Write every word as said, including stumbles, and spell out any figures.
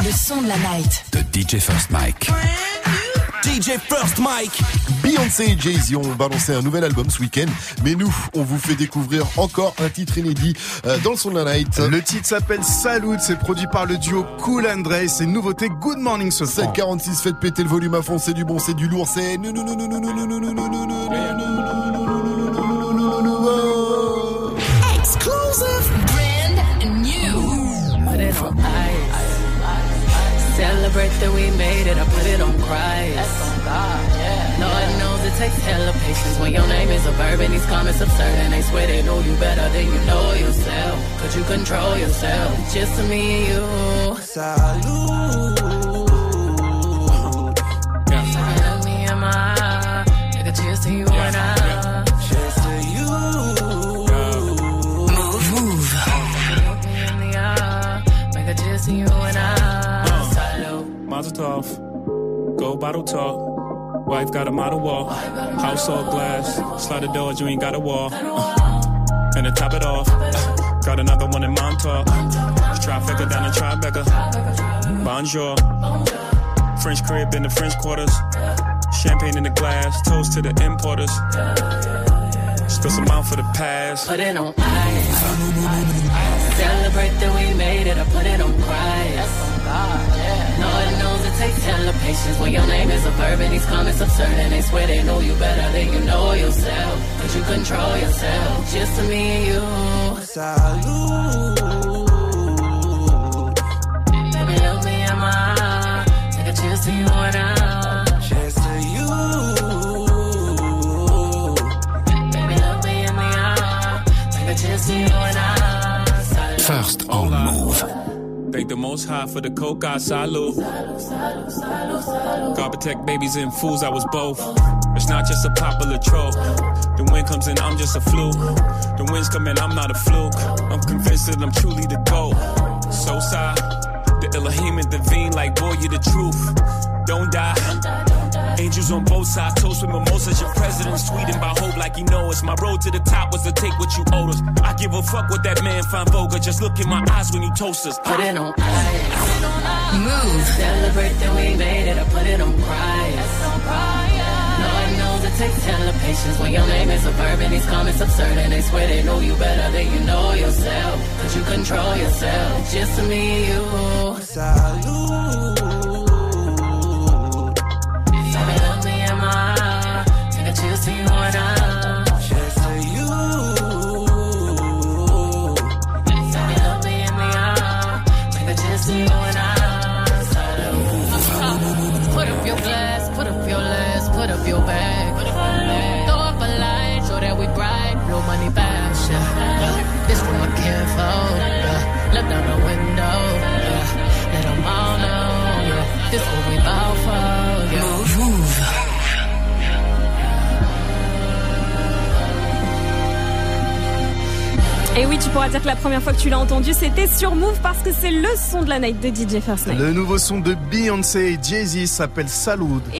Le son de la night. De D J First Mike. D J First Mike. Beyoncé et Jay-Z ont balancé un nouvel album ce week-end, mais nous, on vous fait découvrir encore un titre inédit euh, dans le son de la night. Le titre s'appelle Salute, c'est produit par le duo Cool and Dre, c'est une nouveauté Good Morning ce soir. sept quarante-six, faites péter le volume à fond, c'est du bon, c'est du lourd, c'est... Exclusive, brand new. Put it on ice. Celebrate that we made it, I put it on Christ. That's on God, yeah. Lord knows it takes hella patience when your name is a verb and these comments absurd and they swear they know you better than you know yourself. Could you control yourself? Just to me and you. Salute. Yeah. Look me in my eye, take a cheers to you yeah. and I. Cheers to you. Move, move. Look me in the eye, make a cheers to you and I. Mazel tov, gold bottle talk. Wife got a model wall, household glass. Slide the doors, you ain't got a wall. Uh, and to top it off, uh, got another one in Montauk. Trifecta down the Tribeca. Bonjour, French crib in the French quarters. Champagne in the glass, toast to the importers. Spill some out for the past. Put it on ice. Celebrate that we made it, I put it on Christ. That's on God, yeah. Lord knows it takes hella patience when your name is a verb and these comments absurd and they swear they know you better than you know yourself. Could you control yourself? Just to me and you. Salute. Baby, look me in my eye, take a cheers to you and I. Cheers to you. Baby, look me in the eye, take a cheers to you and I. Salute. First on Move. Thank the Most High for the coke, I salute. God protect babies and fools, I was both. It's not just a popular trope. The wind comes in, I'm just a fluke. The winds come in, I'm not a fluke. I'm convinced that I'm truly the GOAT. So sigh, the Elohim intervene like, boy, you the truth. Don't die. Angels on both sides, toast with mimosas. Your president's tweeting about hope like he knows. My road to the top was to take what you owed us. I give a fuck what that man find vulgar. Just look in my eyes when you toast us. Put it on ice. Move. Celebrate that we made it, I put it on Christ. Lord knows it takes hella patience when your name is a verb and these comments absurd and they swear they know you better than you know yourself. Could you control yourself? Just to me and you. Salute. Cheers to you and I. Cheers to you. Baby, look me in the eye. Take a cheers to you and I. Put up your glass, put up your last, put up your bag. Throw up a light, show that we bright. Blow money fast, yeah. This what I care for, yeah. Look down the window, yeah. Let them all know, yeah. This what we bout for, yeah. Move, move. Et oui, tu pourras dire que la première fois que tu l'as entendu, c'était sur Move parce que c'est le son de la night de D J First Mike. Le nouveau son de Beyoncé et Jay-Z s'appelle Salute.